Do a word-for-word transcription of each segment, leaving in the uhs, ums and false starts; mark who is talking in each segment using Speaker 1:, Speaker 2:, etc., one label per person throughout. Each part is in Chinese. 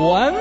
Speaker 1: 文。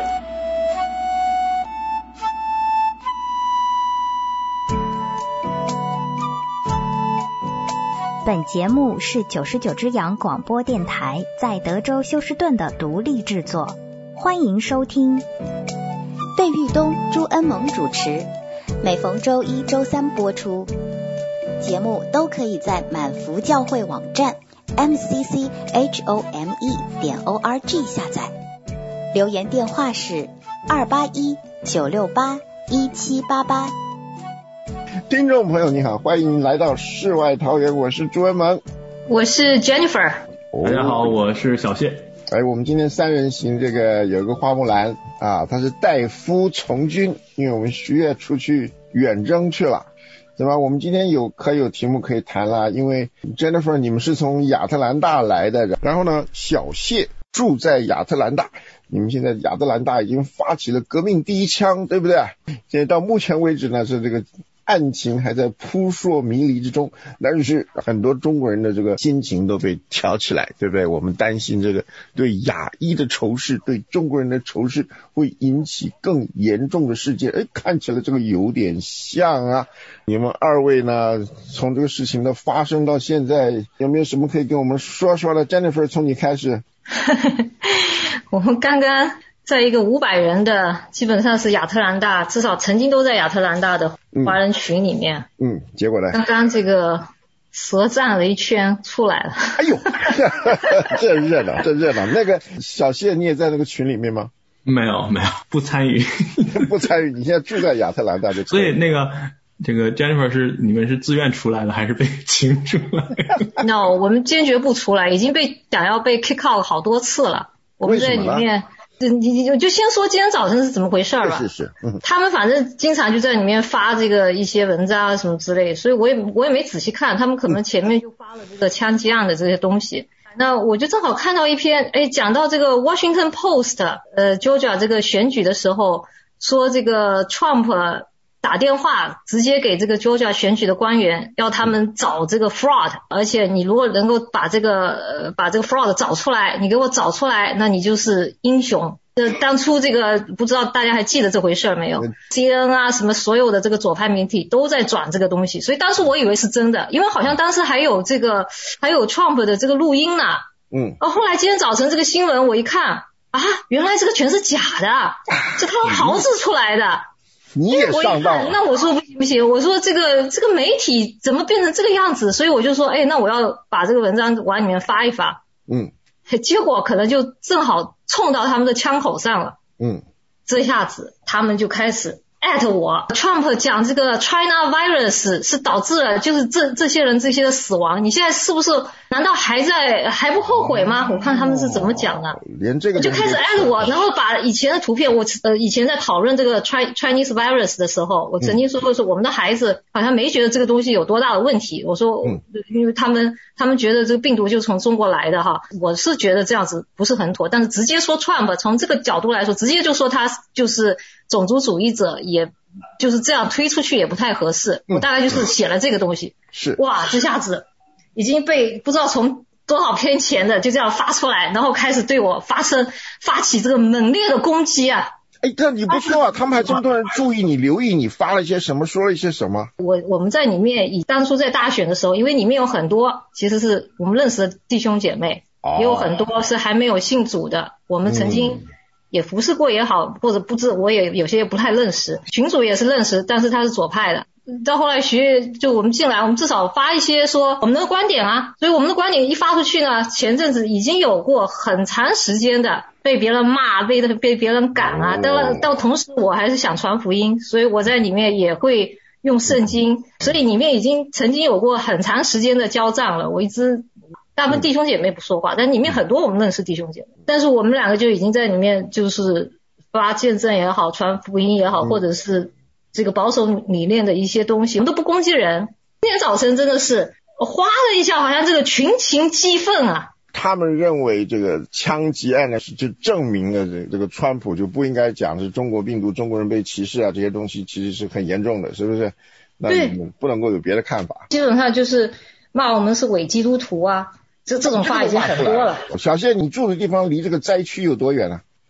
Speaker 2: 本节目是九十九只羊广播电台在德州休斯顿的独立制作，欢迎收听。
Speaker 3: 费玉东、朱恩萌主持，每逢周一、周三播出。节目都可以在满福教会网站 m c c h o m e 点 o r g 下载。留言电话是二八一九六八一七八八。
Speaker 4: 听众朋友你好，欢迎来到世外桃源，我是朱恩萌，
Speaker 5: 我是 Jennifer。
Speaker 6: 大家好，我是小谢。
Speaker 4: 哎，我们今天三人行，这个有一个花木兰啊，他是带夫从军，因为我们十月出去远征去了，对吧？我们今天有可有题目可以谈了，因为 Jennifer 你们是从亚特兰大来的，然后呢，小谢住在亚特兰大，你们现在亚特兰大已经发起了革命第一枪，对不对？现在到目前为止呢，是这个案情还在扑朔迷离之中，但是很多中国人的这个心情都被挑起来，对不对？我们担心这个对亚裔的仇视，对中国人的仇视会引起更严重的事件。哎，看起来这个有点像啊。你们二位呢，从这个事情的发生到现在，有没有什么可以跟我们说说的？ Jennifer 从你开始。
Speaker 5: 我们刚刚在一个五百人的，基本上是亚特兰大，至少曾经都在亚特兰大的华人群里面。嗯，
Speaker 4: 嗯结果呢？
Speaker 5: 刚刚这个舌战了一圈出来了。
Speaker 4: 哎呦，这热闹，这热闹。那个小谢，你也在那个群里面吗？
Speaker 6: 没有，没有，不参与。
Speaker 4: 不参与。你现在住在亚特兰大就。
Speaker 6: 所以那个这个 Jennifer 是你们是自愿出来的，还是被请出来的
Speaker 5: ？No， 我们坚决不出来，已经被想要被 kick out 好多次了。我们在里面。你你就先说今天早晨是怎么回事吧。
Speaker 4: 是是，嗯，
Speaker 5: 他们反正经常就在里面发这个一些文章啊什么之类，所以我也我也没仔细看，他们可能前面就发了这个枪击案的这些东西。那我就正好看到一篇，哎，讲到这个 Washington Post， 呃 Georgia 这个选举的时候，说这个 Trump 打电话直接给这个 Georgia 选举的官员，要他们找这个 fraud， 而且你如果能够把这个呃把这个 fraud 找出来，你给我找出来，那你就是英雄。呃，当初这个不知道大家还记得这回事没有 ？C N N 啊，什么所有的这个左派媒体都在转这个东西，所以当时我以为是真的，因为好像当时还有这个还有 Trump 的这个录音呢。嗯。哦，后来今天早晨这个新闻我一看啊，原来这个全是假的，是他们炮制出来的。
Speaker 4: 你也上当了。
Speaker 5: 那我说不行不行，我说这个这个媒体怎么变成这个样子？所以我就说，哎，那我要把这个文章往里面发一发。嗯。结果可能就正好冲到他们的枪口上了。嗯。这下子他们就开始艾特我 Trump 讲这个 China virus 是导致了就是这这些人这些的死亡，你现在是不是难道还在还不后悔吗？我看他们是怎么讲的。
Speaker 4: 连这个
Speaker 5: 就开始艾特我，然后把以前的图片，我呃以前在讨论这个 Chinese virus 的时候，我曾经说过说我们的孩子好像没觉得这个东西有多大的问题。我说因为他们他们觉得这个病毒就从中国来的哈，我是觉得这样子不是很妥，但是直接说 Trump 从这个角度来说，直接就说他就是种族主义者，也就是这样推出去也不太合适。我大概就是写了这个东西。
Speaker 4: 是。
Speaker 5: 哇，这下子已经被不知道从多少篇前的就这样发出来，然后开始对我发生发起这个猛烈的攻击啊。
Speaker 4: 哎，但你不说啊，他们还这么多人注意你留意你发了一些什么，说了一些什么。
Speaker 5: 我我们在里面以当初在大选的时候，因为里面有很多其实是我们认识的弟兄姐妹，哦，也有很多是还没有信主的，我们曾经也服侍过也好，或者不知我也有些也不太认识，群主也是认识，但是他是左派的。到后来学就我们进来，我们至少发一些说我们的观点啊，所以我们的观点一发出去呢，前阵子已经有过很长时间的被别人骂，被被别人赶啊，但到同时我还是想传福音，所以我在里面也会用圣经，所以里面已经曾经有过很长时间的交战了。我一直大部分弟兄姐妹不说话，但里面很多我们认识弟兄姐妹，但是我们两个就已经在里面就是发见证也好，传福音也好，或者是这个保守理念的一些东西，我们都不攻击人。今天早晨真的是哗的一下，好像这个群情激愤啊。
Speaker 4: 他们认为这个枪击案呢，是就证明了这这个川普就不应该讲是中国病毒，中国人被歧视啊，这些东西其实是很严重的，是不是？那你们不能够有别的看法。
Speaker 5: 基本上就是骂我们是伪基督徒啊，这这种话已经很多了。
Speaker 4: 小谢，你住的地方离这个灾区有多远啊？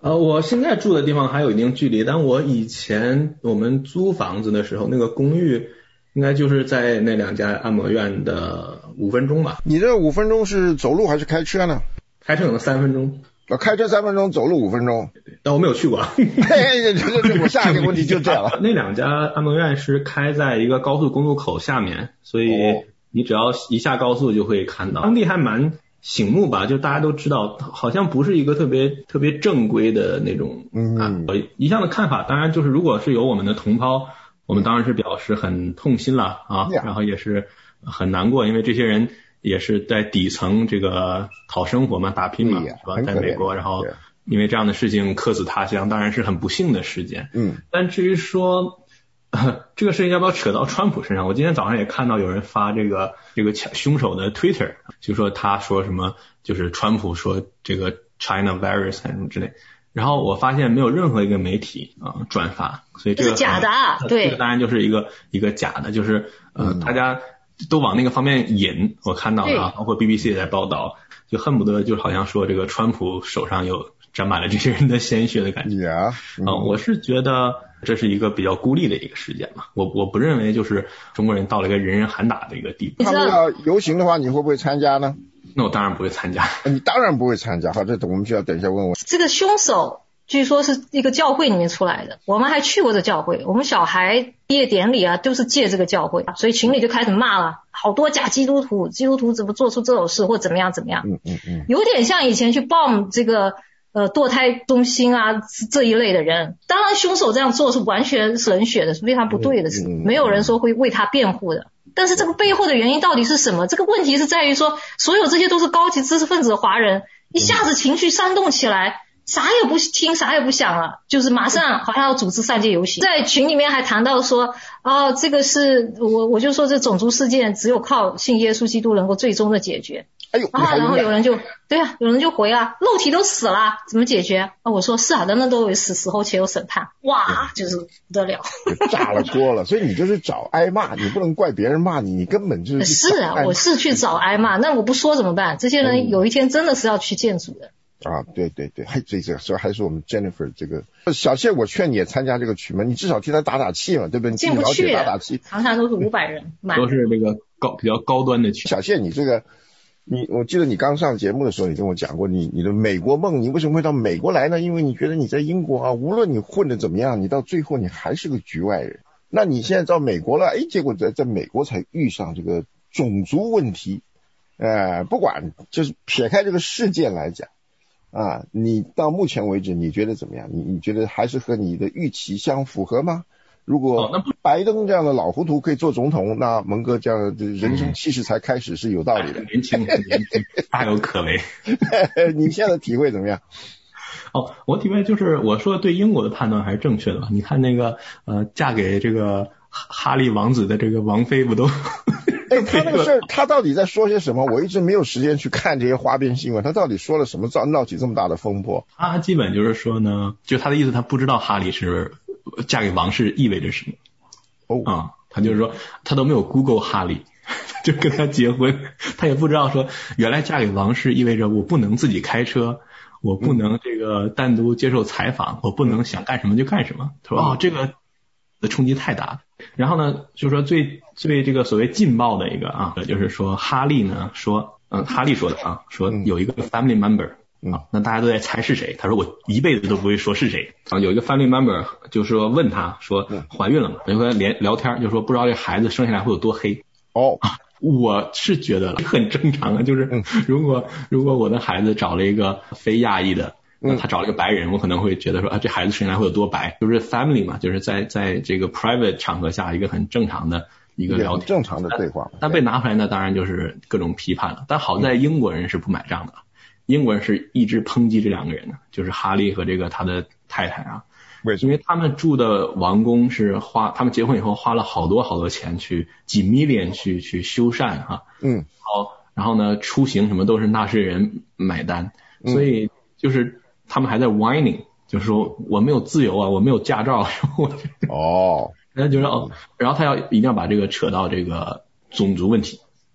Speaker 6: 呃，我现在住的地方还有一定距离，但我以前我们租房子的时候，那个公寓应该就是在那两家按摩院的五分钟吧。
Speaker 4: 你这五分钟是走路还是开车呢？
Speaker 6: 开车可能三分钟。
Speaker 4: 我开车三分钟，走路五分钟。
Speaker 6: 但我没有去过。
Speaker 4: 嘿，这这我下一个问题就这样了。
Speaker 6: 那两家按摩院是开在一个高速公路口下面，所以你只要一下高速就会看到。当地还蛮醒目吧，就大家都知道，好像不是一个特别特别正规的那种。嗯。啊，一向的看法，当然就是如果是有我们的同胞，我们当然是表示很痛心了啊，然后也是很难过，因为这些人也是在底层这个讨生活嘛，打拼嘛，是吧？在美国，然后因为这样的事情客死他乡，当然是很不幸的事件。嗯。但至于说呃这个事情要不要扯到川普身上，我今天早上也看到有人发这个这个凶手的 Twitter， 就说他说什么就是川普说这个 China virus 什么之类。然后我发现没有任何一个媒体啊、呃、转发，所以这个
Speaker 5: 是假的啊，
Speaker 6: 呃、
Speaker 5: 对，
Speaker 6: 这个当然就是一个一个假的，就是呃、嗯、大家都往那个方面引，我看到了，包括 B B C 也在报道，就恨不得就好像说这个川普手上有沾满了这些人的鲜血的感觉。啊、嗯呃，我是觉得这是一个比较孤立的一个事件嘛，我我不认为就是中国人到了一个人人喊打的一个地步。
Speaker 4: 他们要游行的话，你会不会参加呢？
Speaker 6: 那我当然不会参加。
Speaker 4: 你当然不会参加，好，这我们就要等一下问问。
Speaker 5: 这个凶手据说是一个教会里面出来的，我们还去过这教会，我们小孩毕业典礼啊都是借这个教会，所以群里就开始骂了，好多假基督徒，基督徒怎么做出这种事或怎么样怎么样。嗯嗯嗯，有点像以前去 bomb 这个呃堕胎中心啊这一类的人。当然凶手这样做是完全是冷血的，是非常不对的，是没有人说会为他辩护的。但是这个背后的原因到底是什么？这个问题是在于说，所有这些都是高级知识分子的华人，一下子情绪煽动起来，啥也不听，啥也不想了，就是马上好像要组织上街游行。在群里面还谈到说，哦，这个是我我就说这种族事件只有靠信耶稣基督能够最终的解决。哎呦，然后然后有人就对啊，有人就回啊，肉体都死了，怎么解决？啊，我说是啊，人人都有死，死后且有审判。哇，就是不得了，
Speaker 4: 炸了锅了。所以你就是找挨骂，你不能怪别人骂你，你根本就是
Speaker 5: 是啊，我是去找挨骂，那我不说怎么办？这些人有一天真的是要去见主的。
Speaker 4: 啊，对对对，还这这所以还是我们 Jennifer 这个小谢，我劝你也参加这个曲嘛，你至少替他打打气嘛，对不对？
Speaker 5: 进不去，
Speaker 4: 打打气，
Speaker 5: 常常都是五百人，
Speaker 6: 都是这个高比较高端的曲。
Speaker 4: 小谢，你这个你，我记得你刚上节目的时候，你跟我讲过你你的美国梦，你为什么会到美国来呢？因为你觉得你在英国啊，无论你混得怎么样，你到最后你还是个局外人。那你现在到美国了，哎，结果在在美国才遇上这个种族问题，呃，不管就是撇开这个事件来讲。啊，你到目前为止你觉得怎么样？你你觉得还是和你的预期相符合吗？如果拜登这样的老糊涂可以做总统，那蒙哥这样的人生气势才开始是有道理的。
Speaker 6: 嗯、年轻，年轻，大有可为。
Speaker 4: 你现在的体会怎么样？
Speaker 6: 哦，我体会就是我说对英国的判断还是正确的吧？你看那个呃，嫁给这个哈利王子的这个王妃不都？
Speaker 4: 哎，他那个事儿，他到底在说些什么？我一直没有时间去看这些花边新闻。他到底说了什么，造闹起这么大的风波？
Speaker 6: 他基本就是说呢，就他的意思，他不知道哈利是嫁给王室意味着什么。哦，啊、嗯，他就是说他都没有 Google 哈利，就跟他结婚，他也不知道说原来嫁给王室意味着我不能自己开车，我不能这个单独接受采访，我不能想干什么就干什么。他说哦，这个的冲击太大了。然后呢，就是说最最这个所谓劲爆的一个啊，就是说哈利呢说，嗯，哈利说的啊，说有一个 family member 啊，那大家都在猜是谁。他说我一辈子都不会说是谁啊。有一个 family member 就说问他说怀孕了吗？就和他连聊天，就说不知道这孩子生下来会有多黑。哦，我是觉得很正常啊，就是如果如果我的孩子找了一个非亚裔的。那他找了个白人，我可能会觉得说啊，这孩子生下来会有多白，就是 family 嘛，就是在在这个 private 场合下一个很正常的一个聊天，
Speaker 4: 正常的对话。
Speaker 6: 但被拿回来呢，当然就是各种批判了。但好在英国人是不买账的，英国人是一直抨击这两个人的，就是哈利和这个他的太太啊，
Speaker 4: 为什么？
Speaker 6: 因为他们住的王宫是花，他们结婚以后花了好多好多钱去几 million 去去修缮哈，嗯，好，然后呢出行什么都是纳税人买单，所以就是。他们还在 whining， 就是说我没有自由啊，我没有驾照。哦，然后就是哦，然后他要一定要把这个扯到这个种族问题。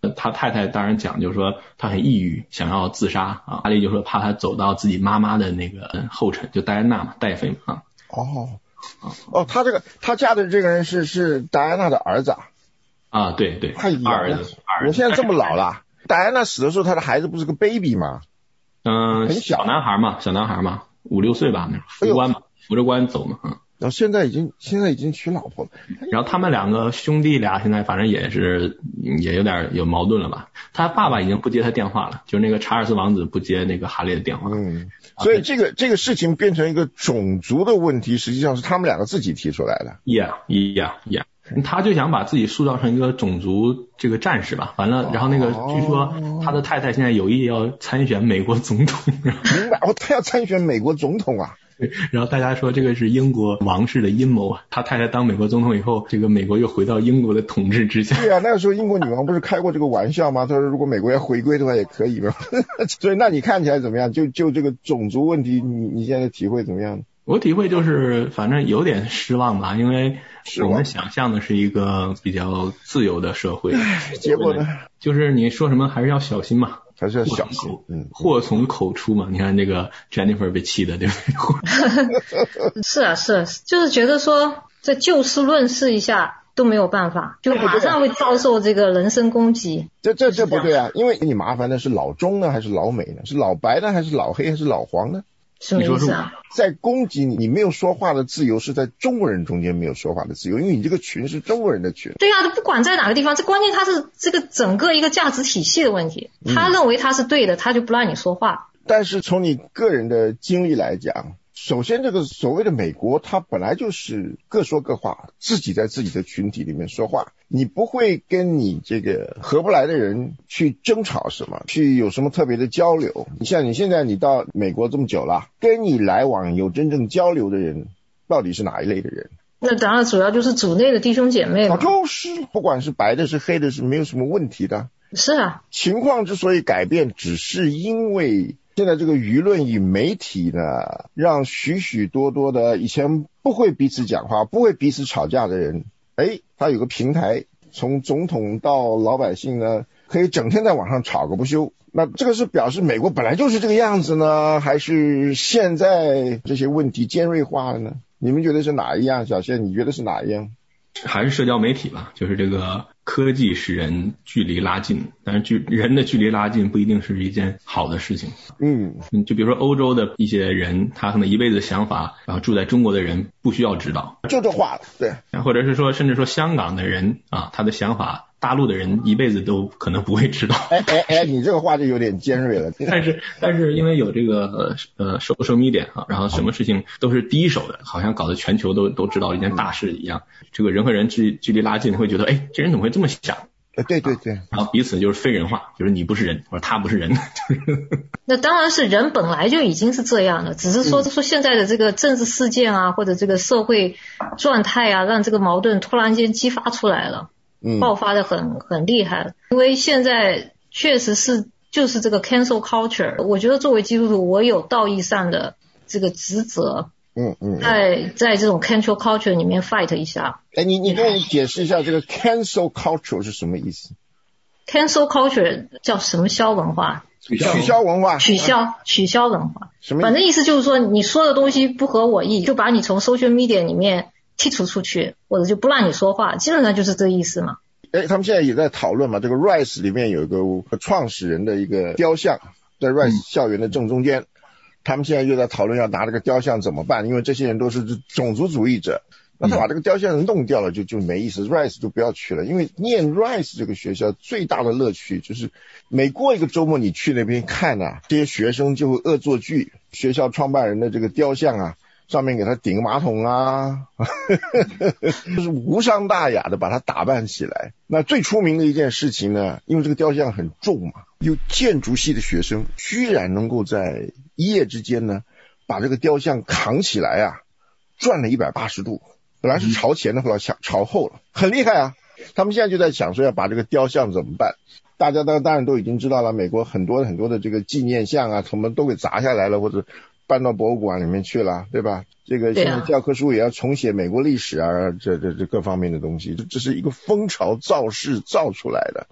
Speaker 6: 他太太当然讲，就是说他很抑郁，想要自杀啊。哈利就说怕他走到自己妈妈的那个后尘，就戴安娜嘛，戴妃嘛啊。
Speaker 4: 哦哦，他这个他嫁的这个人是是戴安娜的儿子啊。
Speaker 6: 啊，对对，
Speaker 4: 太
Speaker 6: 儿子，
Speaker 4: 我现在这么老了，戴安娜死的时候，他的孩子不是个 baby 吗？
Speaker 6: 嗯、呃，
Speaker 4: 很小
Speaker 6: 小男孩嘛，小男孩嘛，五六岁吧，那扶棺嘛，扶着棺走嘛，嗯。
Speaker 4: 然后现在已经现在已经娶老婆了。
Speaker 6: 然后他们两个兄弟俩现在反正也是也有点有矛盾了吧？他爸爸已经不接他电话了，就是那个查尔斯王子不接那个哈利的电话。
Speaker 4: 嗯，所以这个这个事情变成一个种族的问题，实际上是他们两个自己提出来的。
Speaker 6: Yeah, yeah, yeah。他就想把自己塑造成一个种族这个战士吧，完了，然后那个据说他的太太现在有意要参选美国总统。
Speaker 4: 明白，哦，他要参选美国总统啊。
Speaker 6: 然后大家说这个是英国王室的阴谋啊，他太太当美国总统以后，这个美国又回到英国的统治之下。
Speaker 4: 对啊，那个时候英国女王不是开过这个玩笑吗？她说如果美国要回归的话也可以嘛。所以那你看起来怎么样？就就这个种族问题，你你现在体会怎么样？
Speaker 6: 我体会就是反正有点失望吧，因为我们想象的是一个比较自由的社会，
Speaker 4: 结果呢，
Speaker 6: 就是你说什么还是要小心嘛，
Speaker 4: 还是要小心，嗯，
Speaker 6: 祸从口出嘛。你看这个 Jennifer 被气的，对不对？
Speaker 5: 是啊是啊，就是觉得说这就事论事一下都没有办法，就马上会遭受这个人身攻击。
Speaker 4: 这这这不对啊，因为你麻烦的是老中呢还是老美呢？是老白呢还是老黑还是老黄呢？
Speaker 5: 什么意思啊？
Speaker 4: 在攻击你，你没有说话的自由是在中国人中间没有说话的自由，因为你这个群是中国人的群。
Speaker 5: 对啊，不管在哪个地方，这关键他是这个整个一个价值体系的问题，他认为他是对的，他就不让你说话。
Speaker 4: 但是从你个人的经历来讲，首先这个所谓的美国，它本来就是各说各话，自己在自己的群体里面说话，你不会跟你这个合不来的人去争吵什么，去有什么特别的交流。你像你现在你到美国这么久了，跟你来往有真正交流的人到底是哪一类的人？
Speaker 5: 那当然主要就是组内的弟兄姐妹嘛。
Speaker 4: 就是不管是白的是黑的是没有什么问题的。
Speaker 5: 是啊，
Speaker 4: 情况之所以改变，只是因为现在这个舆论与媒体呢，让许许多多的以前不会彼此讲话、不会彼此吵架的人，哎，他有个平台，从总统到老百姓呢，可以整天在网上吵个不休。那这个是表示美国本来就是这个样子呢，还是现在这些问题尖锐化了呢？你们觉得是哪一样？小谢，你觉得是哪一样？
Speaker 6: 还是社交媒体吧，就是这个科技使人距离拉近，但是距人的距离拉近不一定是一件好的事情。
Speaker 4: 嗯，
Speaker 6: 就比如说欧洲的一些人，他可能一辈子的想法，然后住在中国的人不需要知道，
Speaker 4: 就这话了，对。
Speaker 6: 或者是说，甚至说香港的人啊，他的想法，大陆的人一辈子都可能不会知道。
Speaker 4: 哎哎哎，你这个话就有点尖锐了。
Speaker 6: 但是但是因为有这个呃 social media 啊，然后什么事情都是第一手的，好像搞得全球都都知道一件大事一样。这个人和人距距离拉近，会觉得哎，这人怎么会这么想？
Speaker 4: 对对对，
Speaker 6: 然后彼此就是非人化，就是你不是人，或者他不是人。就是
Speaker 5: 那当然是人本来就已经是这样了，只是说说现在的这个政治事件啊，或者这个社会状态啊，让这个矛盾突然间激发出来了，
Speaker 4: 嗯，爆
Speaker 5: 发的很很厉害。因为现在确实是就是这个 cancel culture， 我觉得作为基督徒，我有道义上的这个职责。
Speaker 4: 嗯嗯，
Speaker 5: 在在这种 cancel culture 里面 fight 一下。
Speaker 4: 哎，你你跟我解释一下这个 cancel culture 是什么意思
Speaker 5: ？cancel culture 叫什么消文化？
Speaker 4: 取消文化。
Speaker 5: 取消取消文化。
Speaker 4: 什么意思？
Speaker 5: 反正意思就是说，你说的东西不合我意，就把你从 social media 里面剔除出去，或者就不让你说话，基本上就是这意思嘛。
Speaker 4: 哎，他们现在也在讨论嘛，这个 Rice 里面有一个创始人的一个雕像，在 Rice 校园的正中间。嗯，他们现在又在讨论要拿这个雕像怎么办，因为这些人都是种族主义者，那他把这个雕像弄掉了就就没意思， Rice 就不要去了，因为念 Rice 这个学校最大的乐趣就是每过一个周末你去那边看啊，这些学生就会恶作剧，学校创办人的这个雕像啊，上面给他顶个马桶啊就是无伤大雅的把它打扮起来。那最出名的一件事情呢，因为这个雕像很重嘛，有建筑系的学生居然能够在一夜之间呢把这个雕像扛起来啊，转了一百八十度，本来是朝前的，后来朝后了，很厉害啊。他们现在就在想说要把这个雕像怎么办，大家当然都已经知道了，美国很多很多的这个纪念像啊，什么都给砸下来了，或者搬到博物馆里面去了，对吧？这个现在教科书也要重写美国历史啊，这这这各方面的东西，这这是一个风潮造势造出来的。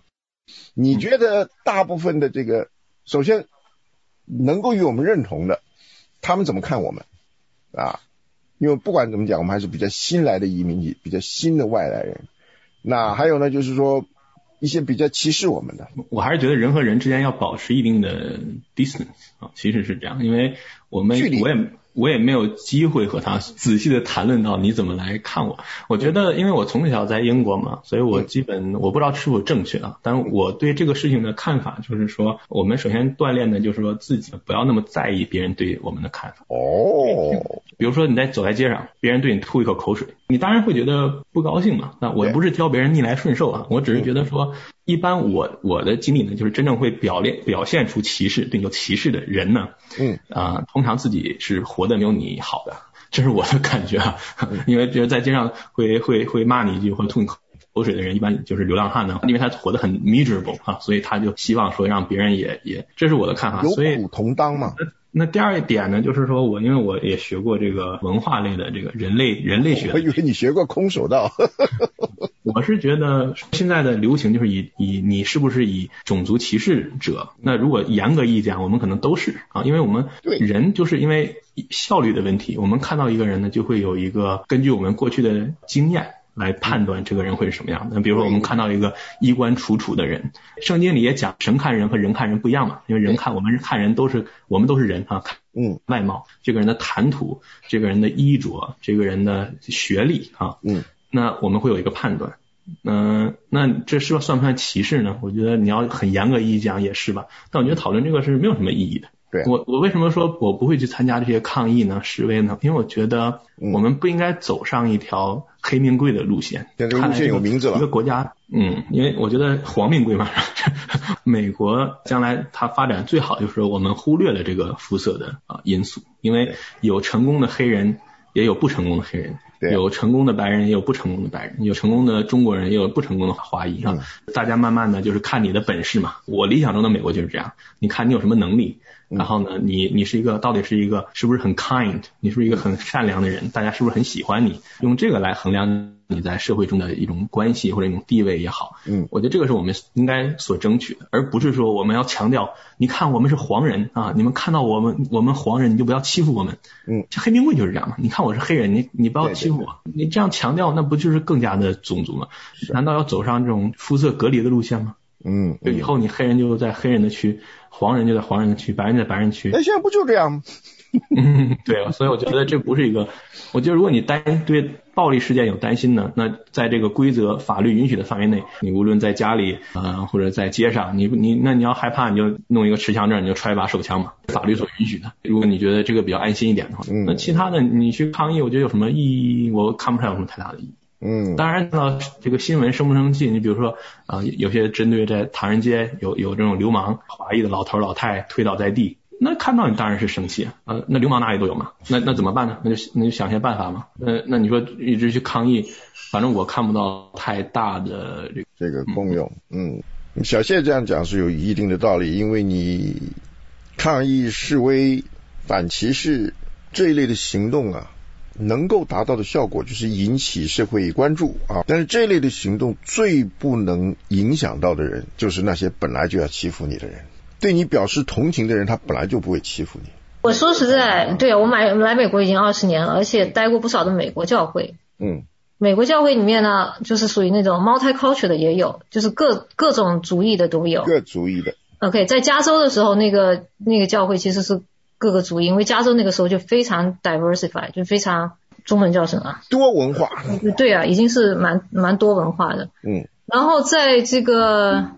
Speaker 4: 你觉得大部分的这个，首先能够与我们认同的，他们怎么看我们啊？因为不管怎么讲，我们还是比较新来的移民，比较新的外来人。那还有呢，就是说一些比较歧视我们的。
Speaker 6: 我还是觉得人和人之间要保持一定的 distance 啊，其实是这样，因为我们我也我也没有机会和他仔细的谈论到你怎么来看我。我觉得因为我从小在英国嘛，所以我基本我不知道是否正确啊，但是我对这个事情的看法就是说，我们首先锻炼的就是说自己不要那么在意别人对我们的看法。
Speaker 4: 哦，
Speaker 6: 比如说你在走在街上，别人对你吐一口口水，你当然会觉得不高兴嘛。那我不是教别人逆来顺受啊，我只是觉得说，一般我我的经历呢，就是真正会表现表现出歧视，对有歧视的人呢，嗯啊、呃，通常自己是活得没有你好的，这是我的感觉啊。因为就是在街上会会会骂你一句或者吐你口水的人，一般就是流浪汉呢，因为他活得很 miserable 啊，所以他就希望说让别人也也，这是我的看法。所以
Speaker 4: 有苦同当嘛。
Speaker 6: 那第二一点呢，就是说我因为我也学过这个文化类的这个人类人类学，
Speaker 4: 我以为你学过空手道。
Speaker 6: 我是觉得现在的流行就是以以你是不是以种族歧视者，那如果严格意义讲，我们可能都是啊，因为我们人就是因为效率的问题，我们看到一个人呢，就会有一个根据我们过去的经验来判断这个人会是什么样的。比如说我们看到一个衣冠楚楚的人，圣经里也讲神看人和人看人不一样嘛，因为人看我们看人都是我们都是人啊，看嗯外貌，这个人的谈吐，这个人的衣着，这个人的学历啊，嗯，那我们会有一个判断。嗯、呃，那这是算不算歧视呢？我觉得你要很严格意义讲也是吧，但我觉得讨论这个是没有什么意义的。
Speaker 4: 对，
Speaker 6: 我我为什么说我不会去参加这些抗议呢示威呢？因为我觉得我们不应该走上一条黑命贵的路线。
Speaker 4: 这个路线有名字了，
Speaker 6: 一个国家，嗯，因为我觉得黄命贵嘛，美国将来它发展最好就是我们忽略了这个肤色的啊、呃、因素，因为有成功的黑人，也有不成功的黑人。有成功的白人，也有不成功的白人，有成功的中国人，也有不成功的华裔啊、嗯。大家慢慢的就是看你的本事嘛。我理想中的美国就是这样，你看你有什么能力，然后呢，你你是一个到底是一个是不是很 kind， 你是不是一个很善良的人，大家是不是很喜欢你，用这个来衡量你在社会中的一种关系或者一种地位也好。嗯，我觉得这个是我们应该所争取的，而不是说我们要强调，你看我们是黄人啊，你们看到我们我们黄人你就不要欺负我们。嗯，这黑命贵就是这样嘛，你看我是黑人，你你不要欺负我。对对对，你这样强调，那不就是更加的种族吗？难道要走上这种肤色隔离的路线吗？嗯，就以后你黑人就在黑人的区，黄人就在黄人的区，白人在白人区。
Speaker 4: 那现在不就这样吗？
Speaker 6: 嗯，对啊，所以我觉得这不是一个，我觉得如果你担对暴力事件有担心呢，那在这个规则法律允许的范围内，你无论在家里呃或者在街上，你你那你要害怕你就弄一个持枪证，你就揣一把手枪嘛，法律所允许的。如果你觉得这个比较安心一点的话，那其他的你去抗议，我觉得有什么意义？我看不出来有什么太大的意义。嗯，当然呢，这个新闻生不生气？你比如说啊、呃，有些针对在唐人街有有这种流氓华裔的老头老太推倒在地。那看到你当然是生气啊，呃，那流氓哪里都有嘛，那那怎么办呢？那就那就想些办法嘛。呃，那你说一直去抗议，反正我看不到太大的这个
Speaker 4: 这个功用。嗯，小谢这样讲是有一定的道理，因为你抗议示威反歧视这一类的行动啊，能够达到的效果就是引起社会关注啊，但是这一类的行动最不能影响到的人，就是那些本来就要欺负你的人。对你表示同情的人，他本来就不会欺负你。
Speaker 5: 我说实在，对啊，我买来美国已经二十年了，而且待过不少的美国教会。嗯，美国教会里面呢，就是属于那种 multicultural 的也有，就是各各种族裔的都有。
Speaker 4: 各族裔的。
Speaker 5: OK， 在加州的时候，那个那个教会其实是各个族裔，因为加州那个时候就非常 diversify， 就非常中文叫什么？
Speaker 4: 多文化。
Speaker 5: 对啊，已经是蛮蛮多文化的。嗯。然后在这个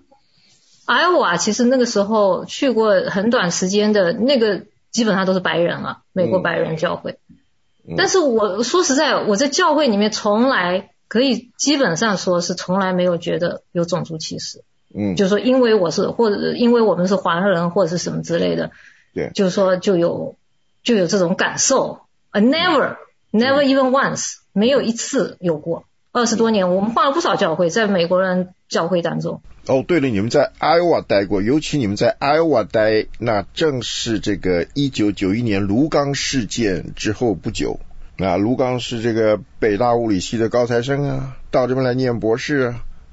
Speaker 5: Iowa 其实那个时候去过很短时间的那个基本上都是白人了，美国白人教会。嗯、但是我说实在，我在教会里面从来可以基本上说是从来没有觉得有种族歧视。嗯，就是说因为我是或者因为我们是华人或者是什么之类的，对，就是说就有就有这种感受。A never、嗯、never even once 没有一次有过。二十多年，我们换了不少教会，在美国人教会当中。
Speaker 4: 哦，对了，你们在 Iowa 待过，尤其你们在 Iowa 待，那正是这个一九九一年卢刚事件之后不久。啊，卢刚是这个北大物理系的高材生啊，到这边来念博士啊，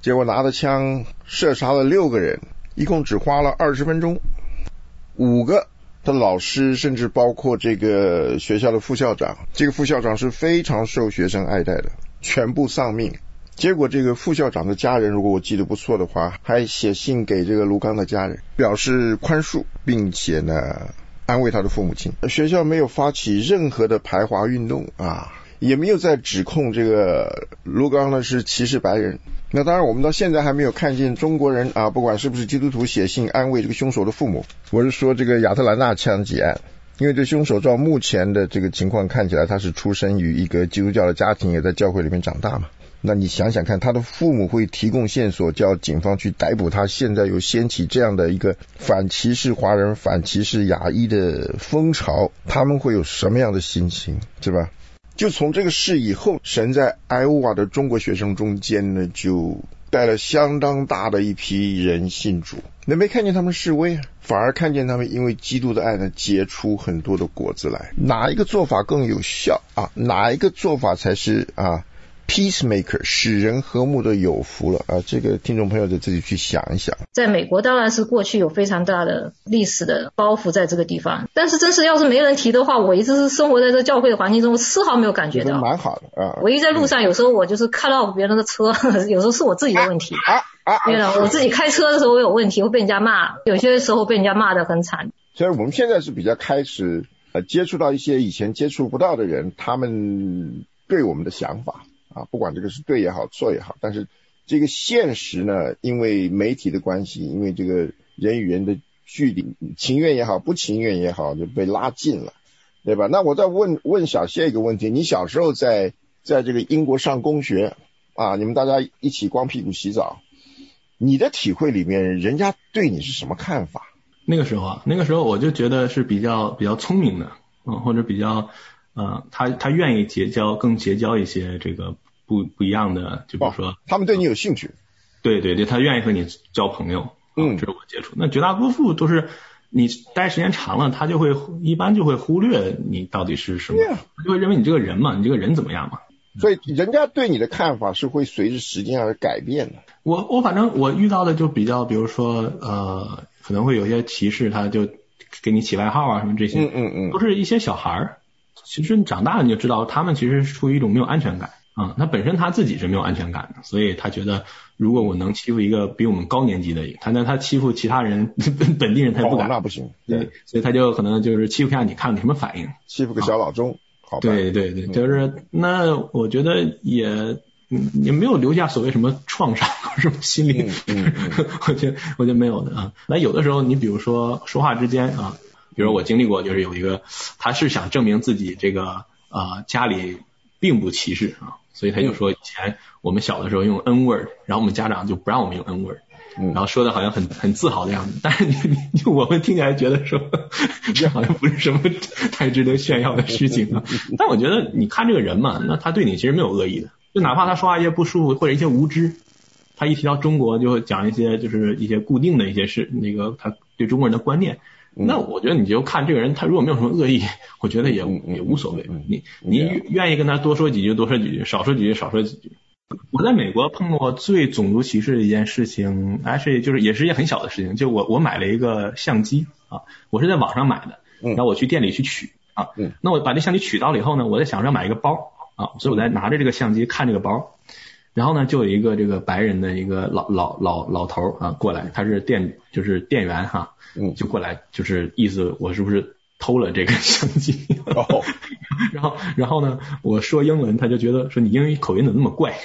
Speaker 4: 结果拿着枪射杀了六个人，一共只花了二十分钟。五个的老师，甚至包括这个学校的副校长，这个副校长是非常受学生爱戴的，全部丧命。结果这个副校长的家人，如果我记得不错的话，还写信给这个卢刚的家人，表示宽恕，并且呢安慰他的父母亲。学校没有发起任何的排华运动啊，也没有在指控这个卢刚呢是歧视白人。那当然我们到现在还没有看见中国人啊，不管是不是基督徒写信安慰这个凶手的父母。我是说这个亚特兰大枪击案，因为这凶手照目前的这个情况看起来，他是出生于一个基督教的家庭，也在教会里面长大嘛。那你想想看，他的父母会提供线索叫警方去逮捕他，现在又掀起这样的一个反歧视华人、反歧视亚裔的风潮，他们会有什么样的心情，是吧？就从这个事以后，神在艾欧瓦的中国学生中间呢，就带了相当大的一批人信主。那没看见他们示威，反而看见他们因为基督的爱呢，结出很多的果子来。哪一个做法更有效啊？哪一个做法才是啊？Peacemaker 使人和睦的有福了啊！这个听众朋友得自己去想一想。
Speaker 5: 在美国当然是过去有非常大的历史的包袱在这个地方，但是真是要是没人提的话，我一直是生活在这教会的环境中，我丝毫没有感觉到。
Speaker 4: 蛮好的啊！
Speaker 5: 我一在路上，有时候我就是看到别人的车，有时候是我自己的问题啊啊！对了，我自己开车的时候我有问题，会被人家骂，有些时候被人家骂得很惨。
Speaker 4: 所以我们现在是比较开始呃接触到一些以前接触不到的人，他们对我们的想法。啊，不管这个是对也好错也好，但是这个现实呢，因为媒体的关系，因为这个人与人的距离，情愿也好不情愿也好，就被拉近了，对吧？那我再问问小谢一个问题，你小时候在在这个英国上公学啊，你们大家一起光屁股洗澡，你的体会里面人家对你是什么看法？
Speaker 6: 那个时候啊，那个时候我就觉得是比较比较聪明的，嗯，或者比较呃，他他愿意结交更结交一些这个不不一样的，就比如说、哦、
Speaker 4: 他们对你有兴趣，
Speaker 6: 对对对，他愿意和你交朋友，嗯，这是我接触。那绝大多数都是你待时间长了，他就会一般就会忽略你到底是什么， yeah. 就会认为你这个人嘛，你这个人怎么样嘛。
Speaker 4: 所以人家对你的看法是会随着时间而改变的。
Speaker 6: 我我反正我遇到的就比较，比如说呃，可能会有些歧视，他就给你起外号啊什么这些，
Speaker 4: 嗯嗯嗯，
Speaker 6: 都是一些小孩儿。其实你长大了你就知道，他们其实是处于一种没有安全感啊、嗯，他本身他自己是没有安全感的，所以他觉得如果我能欺负一个比我们高年级的，他那他欺负其他人本地人他不敢、
Speaker 4: 哦，那不行，
Speaker 6: 对，所以他就可能就是欺负下你，看你什么反应，
Speaker 4: 欺负个小老中。啊好
Speaker 6: 对对对，就是那我觉得也也没有留下所谓什么创伤什么心理，
Speaker 4: 嗯嗯嗯、
Speaker 6: 我觉得我觉得没有的啊。那有的时候你比如说说话之间啊，比如我经历过，就是有一个他是想证明自己这个呃家里并不歧视啊，所以他就说以前我们小的时候用 N word， 然后我们家长就不让我们用 N word。然后说的好像很很自豪的样子，但是你你我们听起来觉得说这好像不是什么太值得炫耀的事情啊。但我觉得你看这个人嘛，那他对你其实没有恶意的，就哪怕他说话一些不舒服或者一些无知，他一提到中国就会讲一些就是一些固定的一些事，那个他对中国人的观念。那我觉得你就看这个人，他如果没有什么恶意，我觉得也也无所谓。你你愿意跟他多说几句多说几句，少说几句少说几句。我在美国碰过最种族歧视的一件事情，还是就是也是一件很小的事情，就我我买了一个相机啊，我是在网上买的，然后我去店里去取啊，那我把这相机取到了以后呢，我在想着买一个包啊，所以我在拿着这个相机看这个包，然后呢就有一个这个白人的一个老老老老头啊过来，他是店就是店员哈，就过来就是意思我是不是偷了这个相机，
Speaker 4: 哦，
Speaker 6: 然后然后呢，我说英文，他就觉得说你英语口音怎么那么怪，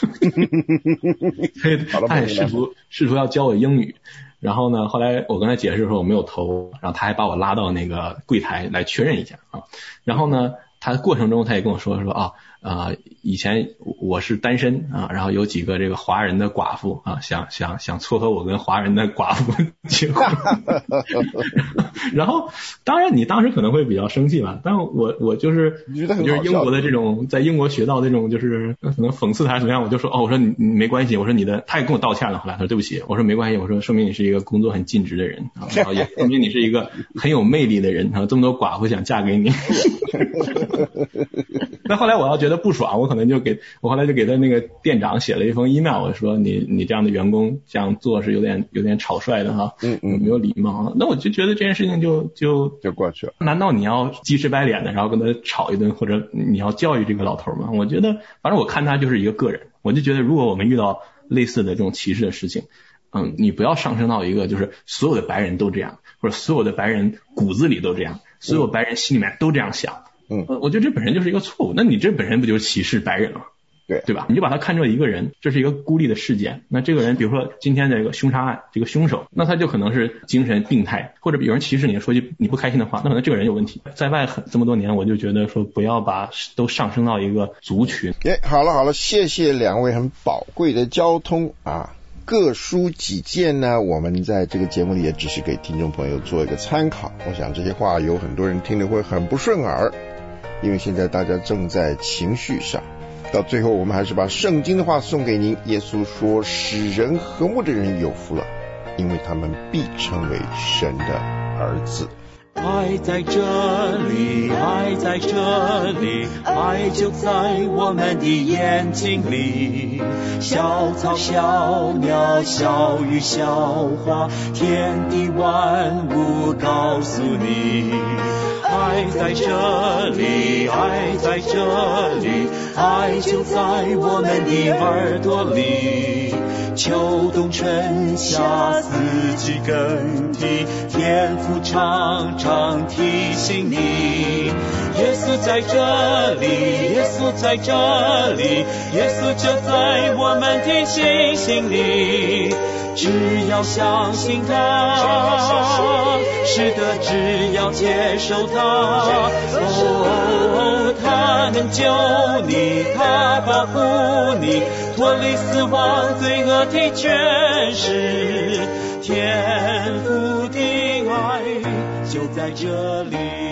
Speaker 6: 他他也试图试图要教我英语，然后呢，后来我跟他解释说我没有偷，然后他还把我拉到那个柜台来确认一下啊，然后呢，他过程中他也跟我说说啊。啊、呃，以前我是单身啊，然后有几个这个华人的寡妇啊，想想想撮合我跟华人的寡妇结婚，然后当然你当时可能会比较生气吧，但我我就是就是英国的这种在英国学到这种就是可能讽刺他怎么样，我就说哦，我说你你没关系，我说你的，他也跟我道歉了，后来他说对不起，我说没关系，我说说明你是一个工作很尽职的人啊，然后也说明你是一个很有魅力的人啊，这么多寡妇想嫁给你，那后来我要觉得。 觉得不爽，我可能就给我后来就给他那个店长写了一封 email， 我说你你这样的员工这样做是有点有点草率的哈，
Speaker 4: 嗯嗯，
Speaker 6: 没有礼貌。那我就觉得这件事情就就
Speaker 4: 就过去了。
Speaker 6: 难道你要鸡翅白脸的，然后跟他吵一顿，或者你要教育这个老头吗？我觉得，反正我看他就是一个个人，我就觉得如果我们遇到类似的这种歧视的事情，嗯，你不要上升到一个就是所有的白人都这样，或者所有的白人骨子里都这样，所有白人心里面都这样想。
Speaker 4: 嗯，
Speaker 6: 我觉得这本身就是一个错误。那你这本身不就是歧视白人吗？
Speaker 4: 对，
Speaker 6: 对吧？你就把他看作一个人，这是一个孤立的事件。那这个人，比如说今天这个凶杀案，这个凶手，那他就可能是精神病态，或者有人歧视你，说句你不开心的话，那可能这个人有问题。在外很这么多年，我就觉得说不要把都上升到一个族群。
Speaker 4: 哎，好了好了，谢谢两位很宝贵的交通啊。各抒己见呢，我们在这个节目里也只是给听众朋友做一个参考。我想这些话有很多人听得会很不顺耳，因为现在大家正在情绪上。到最后我们还是把圣经的话送给您。耶稣说，使人和睦的人有福了，因为他们必成为神的儿子。
Speaker 1: 爱在这里，爱在这里，爱就在我们的眼睛里。小草小鸟小鱼小花，天地万物告诉你，爱在这里，爱在这里，爱就在我们的耳朵里。秋冬春夏四季更替，天父常常提醒你，耶稣在这里，耶稣在这里，耶稣就在我们的心心里。只要相信他，是的，只要接受他，哦，他能救你，他保护你，脱离死亡罪恶的权势，天父的爱就在这里。